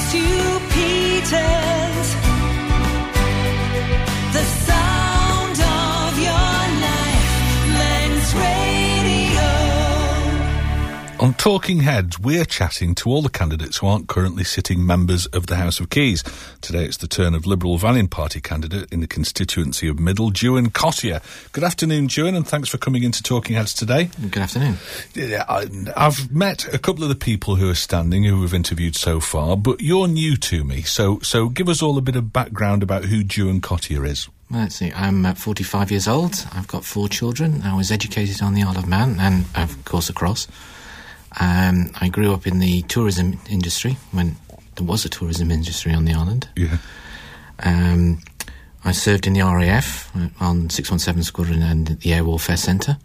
St. Peter's, the sound of your life, Men's Radio. On Talking Heads, we're chatting to all the candidates who aren't currently sitting members of the House of Keys. Today it's the turn of Liberal Vannin Party candidate in the constituency of Middle, Juan Cottier. Good afternoon, Juan, and thanks for coming into Talking Heads today. Good afternoon. I've met a couple of the people who are standing, who we've interviewed so far, but you're new to me, so give us all a bit of background about who Juan Cottier is. Well, let's see, I'm 45 years old, I've got 4 children, I was educated on the Isle of Man and, of course, across. I grew up in the tourism industry when there was a tourism industry on the island. Yeah. I served in the RAF on 617 Squadron and the Air Warfare Centre.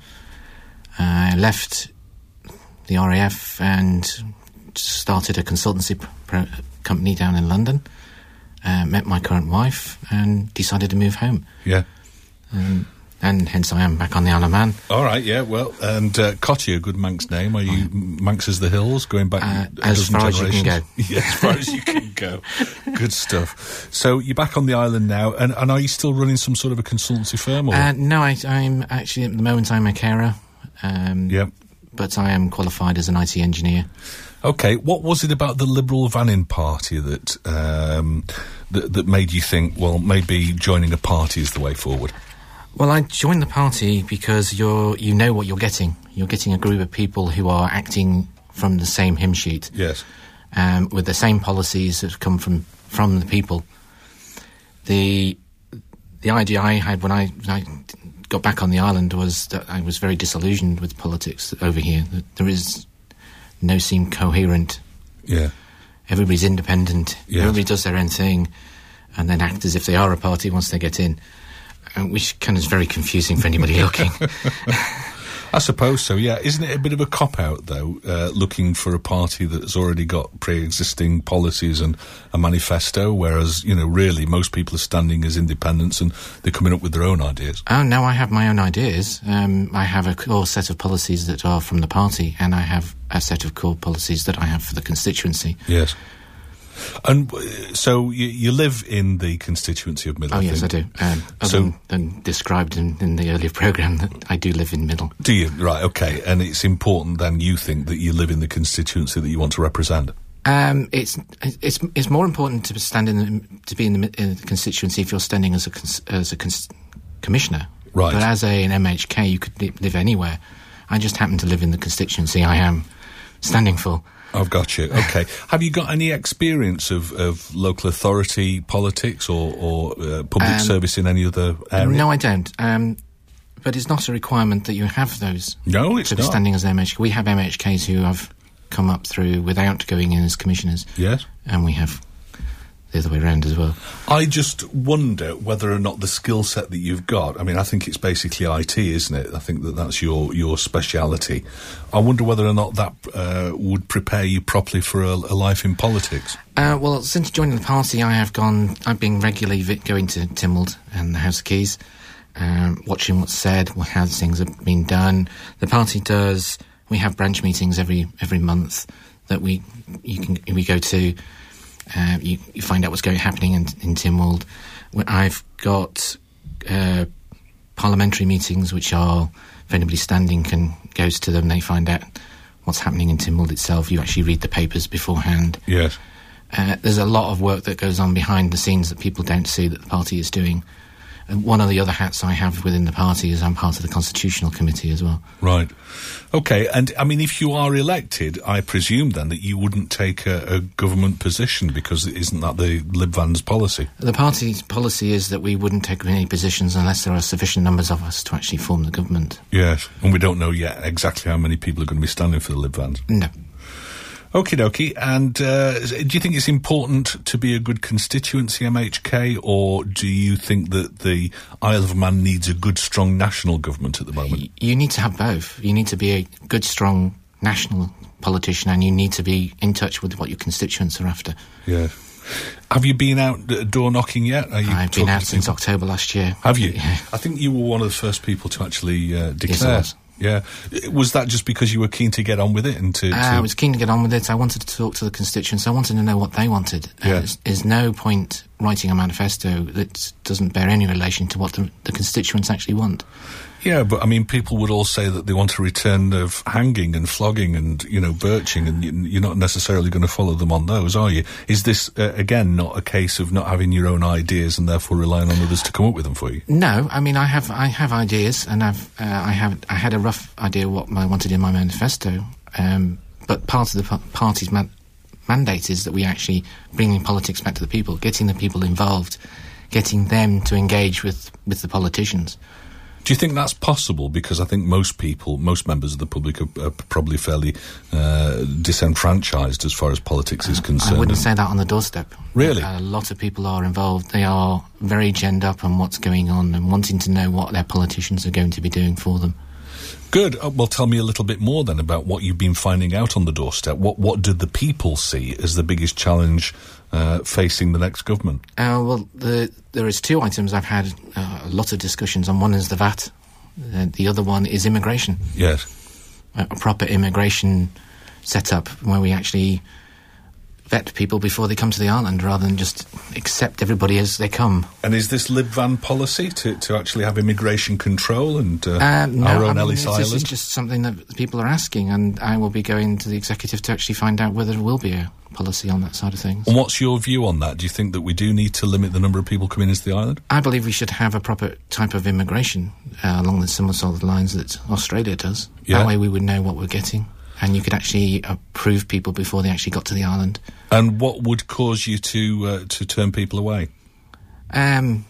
I left the RAF and started a consultancy company down in London. Met my current wife and decided to move home. Yeah. And hence I am back on the Isle of Man. All right, yeah, well, and Cottier, good Manx name. Are you Manx as the hills, going back as far as you can go? Yeah, as far as you can go. Good stuff. So you're back on the island now, and are you still running some sort of a consultancy firm? Or? No, I'm actually, at the moment, I'm a carer. Yep. But I am qualified as an IT engineer. Okay, what was it about the Liberal Vannin Party that that made you think, well, maybe joining a party is the way forward? Well, I joined the party because you know what you're getting. You're getting a group of people who are acting from the same hymn sheet. Yes. With the same policies that come from the people. The idea I had when I got back on the island was that I was very disillusioned with politics over here. That there is no seem coherent. Yeah. Everybody's independent. Yes. Everybody does their own thing and then act as if they are a party once they get in. Which kind of is very confusing for anybody looking. I suppose so, yeah. Isn't it a bit of a cop-out, though, looking for a party that's already got pre-existing policies and a manifesto, whereas, you know, really, most people are standing as independents and they're coming up with their own ideas? Oh, no, I have my own ideas. I have a core set of policies that are from the party, and I have a set of core policies that I have for the constituency. Yes. And so you live in the constituency of Middle? Oh, yes, I do. Other than described in the earlier programme, that I do live in Middle. Do you? Right, okay. And it's important, then, you think, that you live in the constituency that you want to represent? It's more important to be in the constituency if you're standing as a commissioner. Right. But as an MHK, you could live anywhere. I just happen to live in the constituency I am standing for. I've got you. Okay. Have you got any experience of local authority politics or public service in any other area? No, I don't. But it's not a requirement that you have those. No, it's to be not. standing as MHK. We have MHKs who have come up through without going in as commissioners. Yes. And we have the other way around as well. I just wonder whether or not the skill set that you've got, I mean, I think it's basically IT, isn't it? I think that's your speciality. I wonder whether or not that would prepare you properly for a life in politics. Well, since joining the party, I've been regularly going to Tynwald and the House of Keys, watching what's said, how things have been done. The party does. We have branch meetings every month that we go to. You find out what's happening in Tynwald. I've got parliamentary meetings, which are, if anybody standing goes to them, they find out what's happening in Tynwald itself. You actually read the papers beforehand. Yes. There's a lot of work that goes on behind the scenes that people don't see that the party is doing. And one of the other hats I have within the party is I'm part of the Constitutional Committee as well. Right. Okay, and I mean, if you are elected, I presume then that you wouldn't take a government position, because isn't that the Lib Van's policy? The party's policy is that we wouldn't take any positions unless there are sufficient numbers of us to actually form the government. Yes, and we don't know yet exactly how many people are going to be standing for the Lib Vans. No. Okie dokie. And do you think it's important to be a good constituency MHK, or do you think that the Isle of Man needs a good, strong national government at the moment? You need to have both. You need to be a good, strong national politician, and you need to be in touch with what your constituents are after. Yeah. Have you been out door knocking yet? I've been out since October last year. Have you? Yeah. I think you were one of the first people to actually declare. Yes, Yeah. Was that just because you were keen to get on with it and to... I was keen to get on with it. I wanted to talk to the constituents. I wanted to know what they wanted. Yeah. There's no point writing a manifesto that doesn't bear any relation to what the constituents actually want. Yeah, but I mean, people would all say that they want a return of hanging and flogging and, birching, and you're not necessarily going to follow them on those, are you? Is this, again, not a case of not having your own ideas and therefore relying on others to come up with them for you? No, I mean, I have ideas, and I had a rough idea what I wanted in my manifesto, but part of the party's mandate is that we actually bring politics back to the people, getting the people involved, getting them to engage with the politicians. Do you think that's possible? Because I think most members of the public are probably fairly disenfranchised as far as politics is concerned. I wouldn't say that on the doorstep. Really? A lot of people are involved. They are very genned up on what's going on and wanting to know what their politicians are going to be doing for them. Good. Well, tell me a little bit more then about what you've been finding out on the doorstep. What did the people see as the biggest challenge facing the next government? Well, there is two items I've had a lot of discussions on. One is the VAT. The other one is immigration. Yes. A proper immigration setup where we actually vet people before they come to the island rather than just accept everybody as they come. And is this Lib Van policy to actually have immigration control and our own Ellis Island? This is just something that people are asking, and I will be going to the executive to actually find out whether there will be a policy on that side of things. And what's your view on that? Do you think that we do need to limit the number of people coming into the island? I believe we should have a proper type of immigration along the similar sort of lines that Australia does. Yeah. That way we would know what we're getting, and you could actually approve people before they actually got to the island. And what would cause you to turn people away? To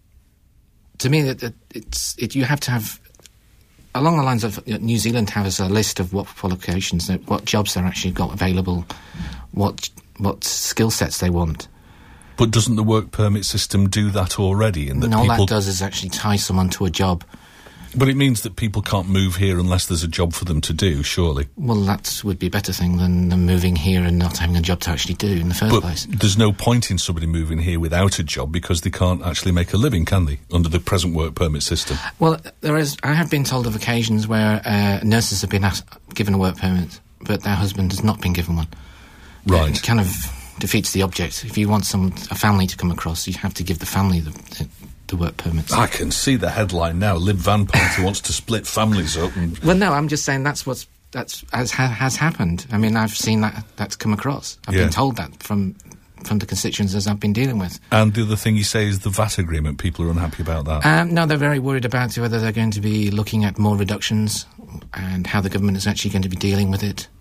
me, you have to have, along the lines of New Zealand has a list of what qualifications, what jobs they're actually got available, what skill sets they want. But doesn't the work permit system do that already? And that all people... that does is actually tie someone to a job. But it means that people can't move here unless there's a job for them to do, surely. Well, that would be a better thing than them moving here and not having a job to actually do in the first place. But there's no point in somebody moving here without a job because they can't actually make a living, can they, under the present work permit system? Well, I have been told of occasions where nurses have been given a work permit, but their husband has not been given one. Right. It kind of defeats the object. If you want a family to come across, you have to give the family the work permits. I can see the headline now. Lib Van Party wants to split families up. Well, no, I'm just saying has happened. I mean, I've seen that's come across. I've been told that from the constituents as I've been dealing with. And the other thing you say is the VAT agreement. People are unhappy about that. No, they're very worried about whether they're going to be looking at more reductions and how the government is actually going to be dealing with it.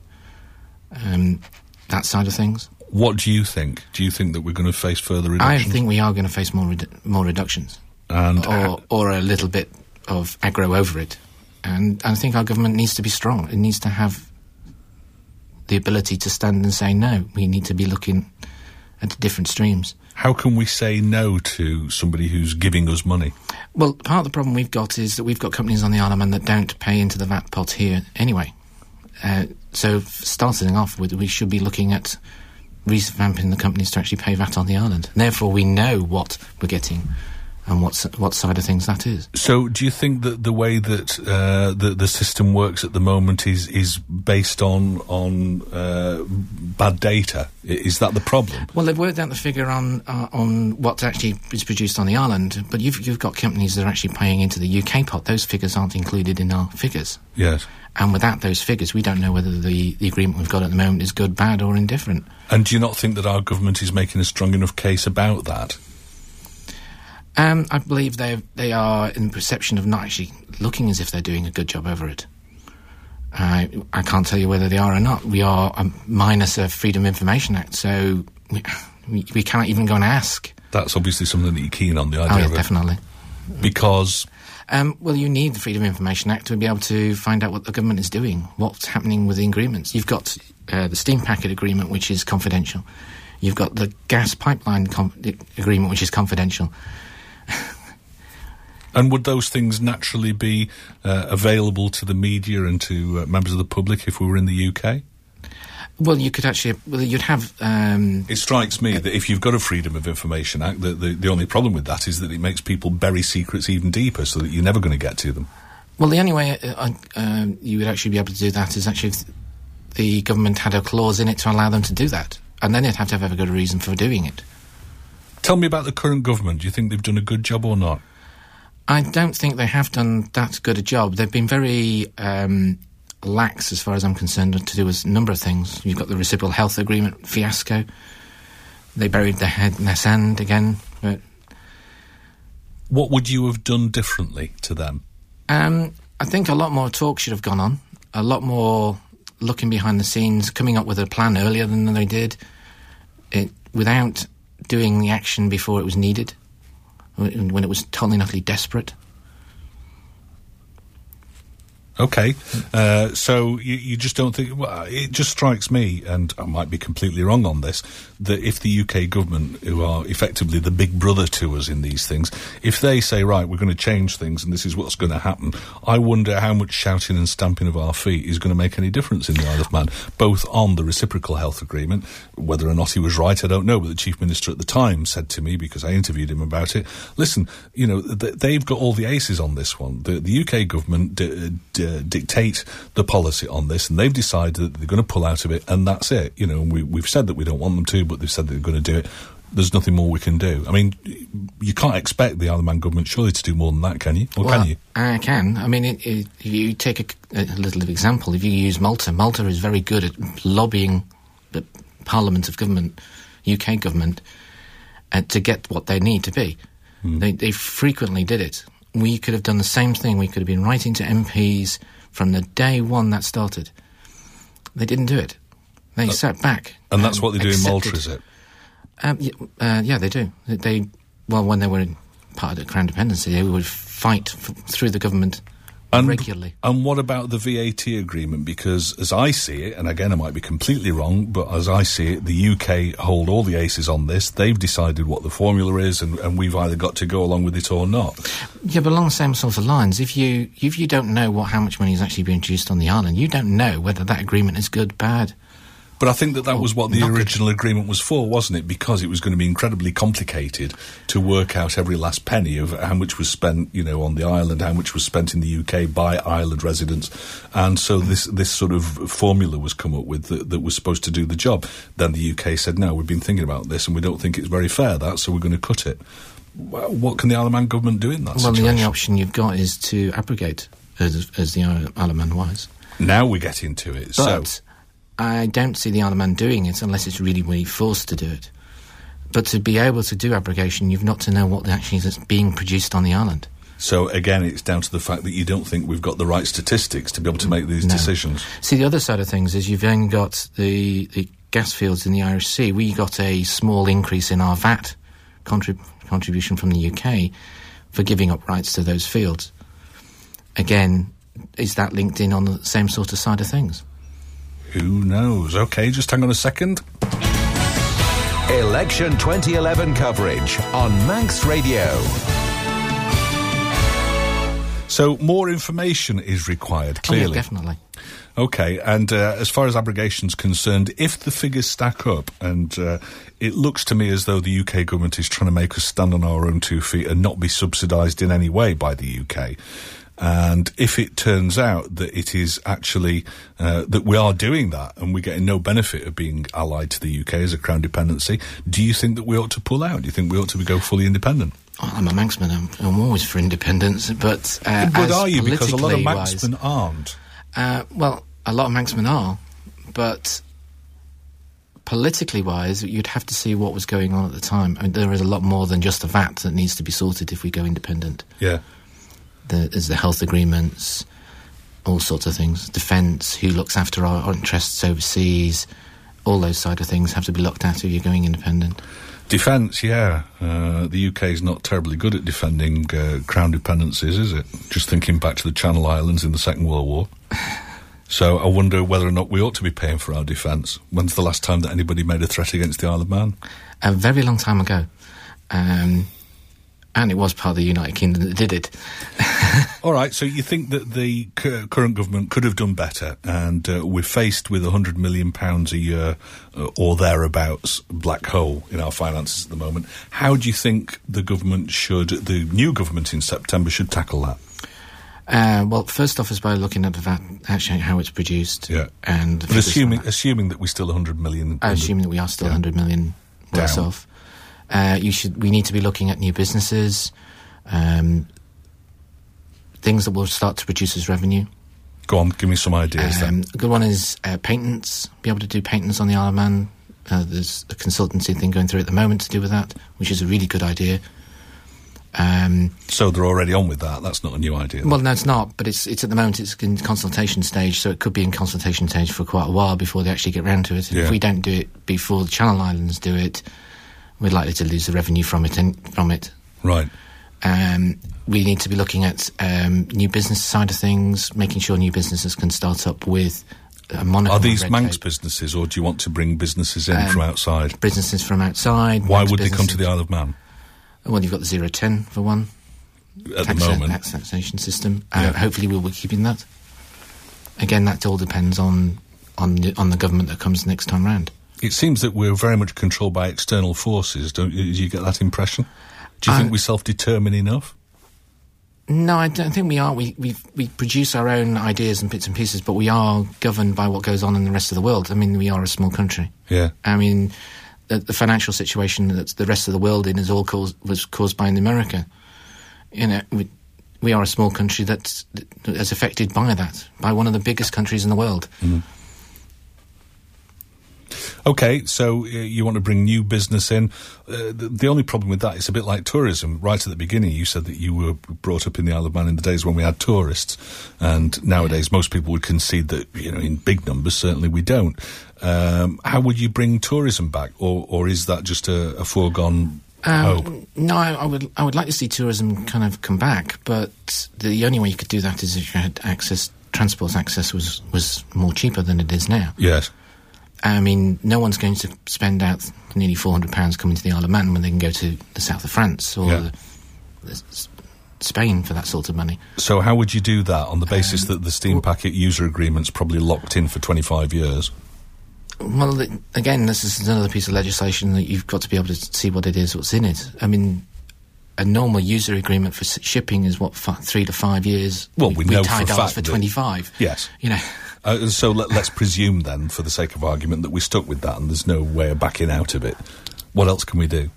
That side of things. What do you think? Do you think that we're going to face further reductions? I think we are going to face more reductions. And or a little bit of aggro over it. And I think our government needs to be strong. It needs to have the ability to stand and say, no, we need to be looking at different streams. How can we say no to somebody who's giving us money? Well, part of the problem we've got is that we've got companies on the Isle of Man that don't pay into the VAT pot here anyway. So starting off with, we should be looking at revamping the companies to actually pay VAT on the island. And therefore, we know what we're getting and what side of things that is. So, do you think that the way that the system works at the moment is based on bad data? Is that the problem? Well, they've worked out the figure on what actually is produced on the island, but you've got companies that are actually paying into the UK pot. Those figures aren't included in our figures. Yes. And without those figures, we don't know whether the agreement we've got at the moment is good, bad, or indifferent. And do you not think that our government is making a strong enough case about that? I believe they are in the perception of not actually looking as if they're doing a good job over it. I can't tell you whether they are or not. We are minus a Freedom of Information Act, so we can't even go and ask. That's obviously something that you're keen on, the idea of it. Definitely. Because... well, you need the Freedom of Information Act to be able to find out what the government is doing, what's happening with the agreements. You've got the steam packet agreement, which is confidential. You've got the gas pipeline agreement, which is confidential. And would those things naturally be available to the media and to members of the public if we were in the UK? Well, you could actually... Well, you'd have... It strikes me that if you've got a Freedom of Information Act, the only problem with that is that it makes people bury secrets even deeper so that you're never going to get to them. Well, the only way you would actually be able to do that is actually if the government had a clause in it to allow them to do that. And then they'd have to have a good reason for doing it. Tell me about the current government. Do you think they've done a good job or not? I don't think they have done that good a job. They've been very lax, as far as I'm concerned, to do with a number of things. You've got the reciprocal health agreement fiasco. They buried their head in their sand again. But what would you have done differently to them? I think a lot more talk should have gone on. A lot more looking behind the scenes, coming up with a plan earlier than they did, without doing the action before it was needed, when it was totally and utterly desperate. Okay, so you just don't think... Well, it just strikes me, and I might be completely wrong on this, that if the UK government, who are effectively the big brother to us in these things, if they say, right, we're going to change things and this is what's going to happen, I wonder how much shouting and stamping of our feet is going to make any difference in the Isle of Man, both on the reciprocal health agreement. Whether or not he was right, I don't know, but the Chief Minister at the time said to me, because I interviewed him about it, listen, you know, they've got all the aces on this one. The UK government dictate the policy on this, and they've decided that they're going to pull out of it, and that's it. You know, we've said that we don't want them to, but they've said that they're going to do it. There's nothing more we can do. I mean, you can't expect the Isle of Man government surely to do more than that, can you? Or can you? I can. I mean, if you take a little example, if you use Malta is very good at lobbying the Parliament of Government, UK government, to get what they need to be. They frequently did it. We could have done the same thing. We could have been writing to MPs from the day one that started. They didn't do it. They sat back. And that's what they do in Malta, is it? Yeah, they do. When they were in part of the Crown dependency, they would fight through the government regularly. And what about the VAT agreement? Because as I see it, and again I might be completely wrong, but as I see it, the UK hold all the aces on this. They've decided what the formula is, and we've either got to go along with it or not. Yeah, but along the same sort of lines, if you don't know how much money is actually being produced on the island, you don't know whether that agreement is good, bad. But I think that was what the original agreement was for, wasn't it? Because it was going to be incredibly complicated to work out every last penny of how much was spent, you know, on the island, how much was spent in the UK by island residents. And so this sort of formula was come up with that was supposed to do the job. Then the UK said, no, we've been thinking about this and we don't think it's very fair, so we're going to cut it. What can the Isle of Man government do in that situation? Well, the only option you've got is to abrogate, as the Isle of Man was. Now we get into it. But I don't see the Isle of Man doing it unless it's really, really forced to do it. But to be able to do abrogation, you've got to know what actually is being produced on the island. So, again, it's down to the fact that you don't think we've got the right statistics to be able to make these decisions. See, the other side of things is you've then got the gas fields in the Irish Sea. We got a small increase in our VAT contribution from the UK for giving up rights to those fields. Again, is that linked in on the same sort of side of things? Who knows? OK, just hang on a second. Election 2011 coverage on Manx Radio. So more information is required, clearly. Oh, yeah, definitely. OK, and as far as abrogation's concerned, if the figures stack up, and it looks to me as though the UK government is trying to make us stand on our own 2 feet and not be subsidised in any way by the UK, and if it turns out that it is actually that we are doing that and we're getting no benefit of being allied to the UK as a Crown dependency, do you think that we ought to pull out? Do you think we ought to go fully independent? Oh, I'm a Manxman. I'm always for independence, but but are you? Because a lot of Manxmen aren't. Well, a lot of Manxmen are, but politically wise, you'd have to see what was going on at the time. I mean, there is a lot more than just the VAT that needs to be sorted if we go independent. Yeah. There's the health agreements, all sorts of things. Defence, who looks after our interests overseas, all those side of things have to be looked at if you're going independent. Defence, yeah. The UK is not terribly good at defending Crown dependencies, is it? Just thinking back to the Channel Islands in the Second World War. So I wonder whether or not we ought to be paying for our defence. When's the last time that anybody made a threat against the Isle of Man? A very long time ago. And it was part of the United Kingdom that did it. All right, so you think that the current government could have done better, and we're faced with £100 million a year or thereabouts black hole in our finances at the moment. How do you think the new government in September should tackle that? Well, first off is by looking at that, actually how it's produced. Yeah. And But assuming that we're still 100 million... assuming that we are still 100 million worse Down. off. We need to be looking at new businesses, things that will start to produce as revenue. Go on, give me some ideas then. A good one is patents, be able to do patents on the Isle of Man. There's a consultancy thing going through at the moment to do with that, which is a really good idea. So they're already on with that. That's not a new idea. Well, no, it's not, but it's at the moment it's in consultation stage, so it could be in consultation stage for quite a while before they actually get round to it. And if we don't do it before the Channel Islands do it, we're likely to lose the revenue from it. Right. We need to be looking at new business side of things, making sure new businesses can start up with a monocle. Are these red Manx tape. businesses, or do you want to bring businesses in from outside? Businesses from outside. Why Manx would they come to businesses. the Isle of Man Well, you've got the 010 for one. at the moment? Taxation system. Yeah. Hopefully we'll be keeping that. Again, that all depends on the government that comes next time round. It seems that we're very much controlled by external forces. Do you get that impression? Do you think we're self-determined enough? No, I don't think we are. We produce our own ideas and bits and pieces, but we are governed by what goes on in the rest of the world. I mean, we are a small country. Yeah. I mean, the financial situation that the rest of the world in was caused by America. You know, we are a small country that is affected by that, by one of the biggest countries in the world. Mm. Okay, so you want to bring new business in. The only problem with that, it's a bit like tourism. Right at the beginning, you said that you were brought up in the Isle of Man in the days when we had tourists, and nowadays most people would concede that, you know, in big numbers, certainly we don't. How would you bring tourism back, or is that just a foregone hope? No, I would like to see tourism kind of come back, but the only way you could do that is if you had access. Transport access was more cheaper than it is now. Yes. I mean, no one's going to spend out nearly £400 coming to the Isle of Man when they can go to the south of France or Spain for that sort of money. So how would you do that on the basis that the Steam Packet user agreement's probably locked in for 25 years? Well, again, this is another piece of legislation that you've got to be able to see what it is, what's in it. I mean, a normal user agreement for shipping is, 3 to 5 years? Well, we know for a tied ours fact for that- 25. Yes. You know... So let's presume then, for the sake of argument, that we're stuck with that and there's no way of backing out of it. What else can we do?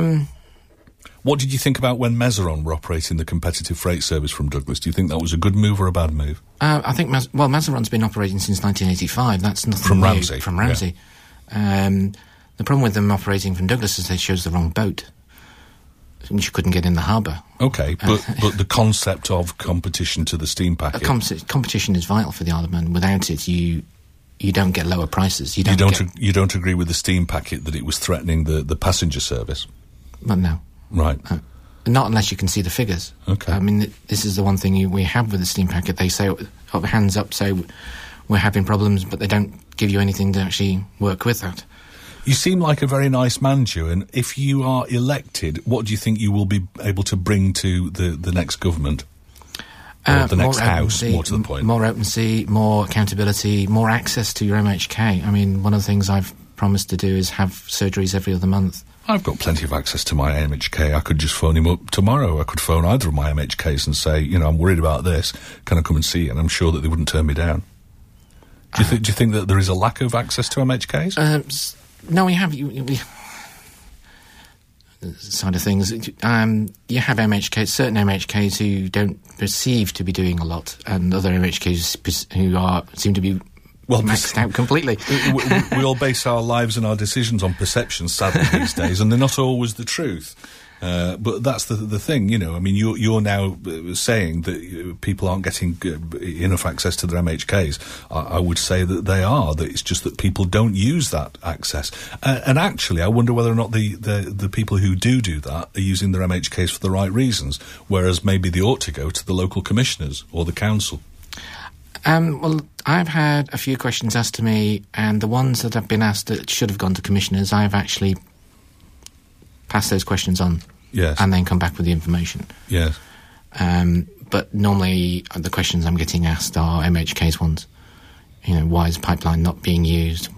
What did you think about when Mazaron were operating the competitive freight service from Douglas? Do you think that was a good move or a bad move? I think Mazaron's been operating since 1985. That's nothing From new. Ramsey, From Ramsey. The problem with them operating from Douglas is they chose the wrong boat, which you couldn't get in the harbour. Okay, but the concept of competition to the Steam Packet... Competition is vital for the Isle of Man. Without it, you don't get lower prices. You don't agree with the Steam Packet that it was threatening the passenger service? Well, no. Right. Not unless you can see the figures. Okay. I mean, this is the one thing we have with the Steam Packet. They say, hands up, say we're having problems, but they don't give you anything to actually work with that. You seem like a very nice man, Joe, and if you are elected, what do you think you will be able to bring to the next government? Or the next house, more to the point? More open sea, more accountability, more access to your MHK. I mean, one of the things I've promised to do is have surgeries every other month. I've got plenty of access to my MHK. I could just phone him up tomorrow. I could phone either of my MHKs and say, you know, I'm worried about this. Can I come and see you? And I'm sure that they wouldn't turn me down. Do you think that there is a lack of access to MHKs? No, we have. Side of things, you have MHKs, certain MHKs who don't perceive to be doing a lot, and other MHKs who seem to be maxed out completely. we all base our lives and our decisions on perceptions, sadly, these days, and they're not always the truth. But that's the thing, you know. I mean, you're now saying that people aren't getting enough access to their MHKs. I would say that they are. That it's just that people don't use that access. And actually, I wonder whether or not the people who do that are using their MHKs for the right reasons, whereas maybe they ought to go to the local commissioners or the council. Well, I've had a few questions asked to me, and the ones that have been asked that should have gone to commissioners, I've actually pass those questions on, yes, and then come back with the information. Yes. But normally the questions I'm getting asked are MHK's ones. You know, why is the pipeline not being used?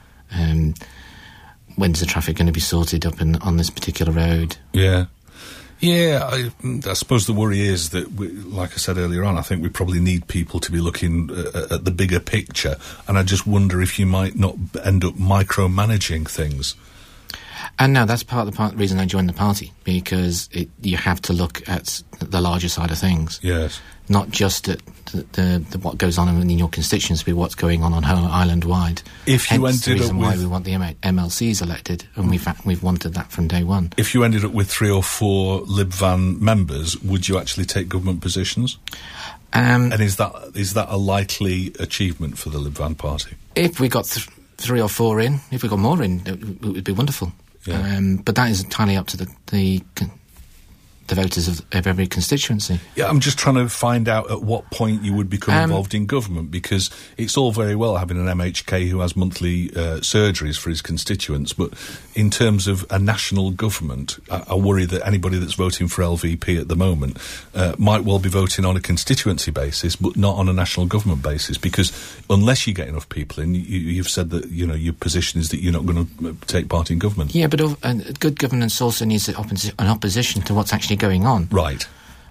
When's the traffic going to be sorted up on this particular road? Yeah. Yeah, I suppose the worry is that, like I said earlier on, I think we probably need people to be looking at the bigger picture, and I just wonder if you might not end up micromanaging things. And no, that's part of the reason I joined the party, because you have to look at the larger side of things. Yes. Not just at the what goes on in your constituency, but what's going on island-wide. If you Hence ended the reason up why with- we want the MLCs elected, and we've wanted that from day one. If you ended up with 3 or 4 Lib Van members, would you actually take government positions? And is that a likely achievement for the Lib Van Party? If we got 3 or 4 in, if we got more in, it would be wonderful. Yeah. But that is entirely up to the voters of every constituency. Yeah, I'm just trying to find out at what point you would become involved in government, because it's all very well having an MHK who has monthly surgeries for his constituents, but in terms of a national government, I worry that anybody that's voting for LVP at the moment might well be voting on a constituency basis, but not on a national government basis, because unless you get enough people in, you've said that, you know, your position is that you're not going to take part in government. Yeah, but good governance also needs an opposition to what's actually going on. Right.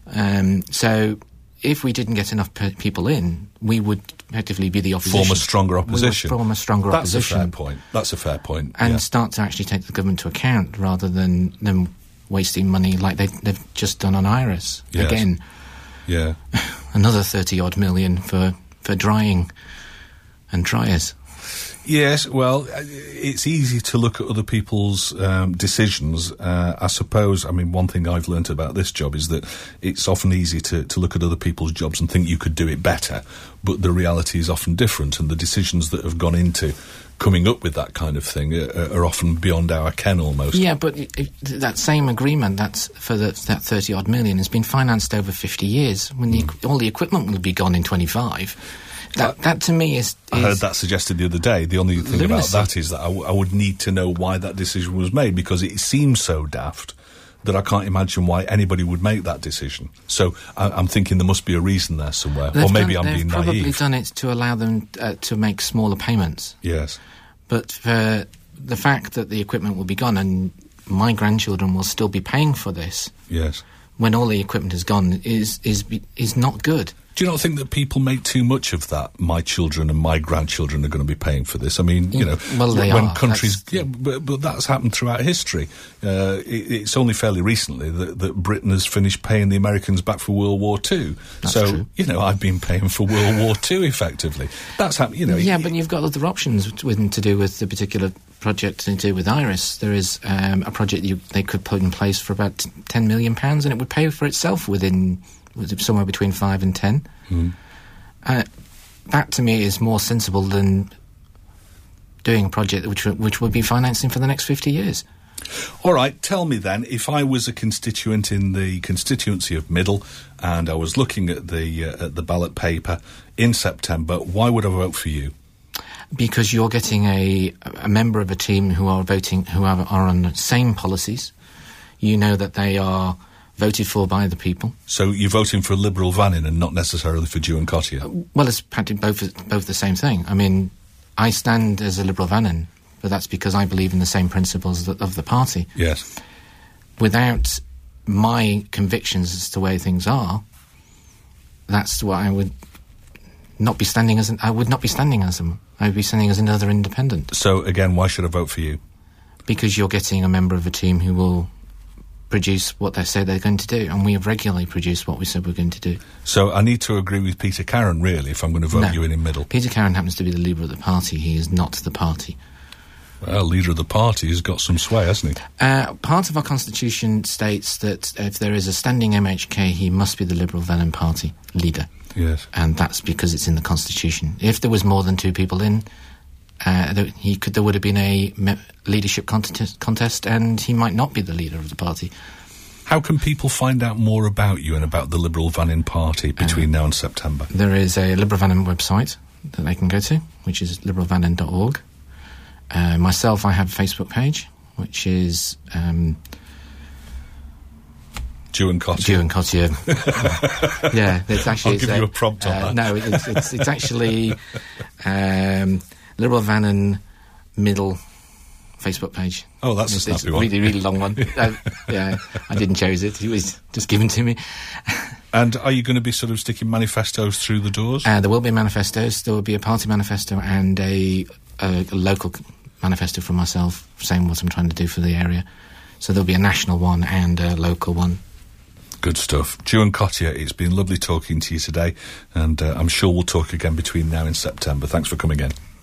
So if we didn't get enough people in, we would effectively be the opposition. Form a stronger opposition. We would form a stronger opposition. That's a fair point. And yeah. start to actually take the government to account, rather than them wasting money like they've just done on Iris. Yes. Again, Yeah. another 30-odd million for drying and dryers. Yes, well, it's easy to look at other people's decisions. I suppose, I mean, one thing I've learnt about this job is that it's often easy to look at other people's jobs and think you could do it better, but the reality is often different, and the decisions that have gone into coming up with that kind of thing are often beyond our ken almost. Yeah, but that same agreement, that's for that 30-odd million, has been financed over 50 years, when all the equipment will be gone in 25. That to me is I heard that suggested the other day. The only thing about lunacy. that is that I would need to know why that decision was made, because it seems so daft that I can't imagine why anybody would make that decision. So I'm thinking there must be a reason there somewhere, or maybe I'm being They've probably naive. done it to allow them to make smaller payments. Yes. But for the fact that the equipment will be gone and my grandchildren will still be paying for this Yes. when all the equipment is gone is not good. Do you not think that people make too much of that? My children and my grandchildren are going to be paying for this. I mean, you know, Well, they when are. countries, but that's happened throughout history. It's only fairly recently that Britain has finished paying the Americans back for World War II. That's so, true. you know, I've been paying for World War II effectively. That's happened. You know, Yeah, but you've got other options to do with the particular project to do with Iris. There is a project they could put in place for about £10 million, and it would pay for itself within somewhere between 5 and 10. That to me is more sensible than doing a project which would be financing for the next 50 years. All right, tell me then, if I was a constituent in the constituency of Middle and I was looking at the ballot paper in September, why would I vote for you? Because you're getting a member of a team who are on the same policies. You know that they are voted for by the people. So you're voting for Liberal Vannin and not necessarily for Dewan Cottier? Well, it's practically both the same thing. I mean, I stand as a Liberal Vannin, but that's because I believe in the same principles of the party. Yes. Without my convictions as to where things are, that's what I would not be standing as. I would not be standing as them. I would be standing as another independent. So again, why should I vote for you? Because you're getting a member of a team who will produce what they say they're going to do, and we have regularly produced what we said we're going to do. So I need to agree with Peter Carron, really, if I'm going to vote you in Middle. Peter Carron happens to be the leader of the party. He is not the party. Well, leader of the party has got some sway, hasn't he? Part of our constitution states that if there is a standing MHK, he must be the Liberal Vannin Party leader. Yes. And that's because it's in the constitution. If there was more than 2 people in, there would have been a leadership contest, and he might not be the leader of the party. How can people find out more about you and about the Liberal Vannin Party between now and September? There is a Liberal Vannin website that they can go to, which is liberalvannin.org. Myself, I have a Facebook page, which is Dewan Cottier. Dewan Cottier. Yeah, it's actually. I'll give you a prompt on that. No, it's actually Liberal Vannin Middle Facebook page. Oh, that's a It's snappy a one. really, really long one. Yeah, I didn't choose it. It was just given to me. And are you going to be sort of sticking manifestos through the doors? There will be manifestos. There will be a party manifesto and a local manifesto from myself saying what I'm trying to do for the area. So there'll be a national one and a local one. Good stuff. Duan Cottier, it's been lovely talking to you today, and I'm sure we'll talk again between now and September. Thanks for coming in.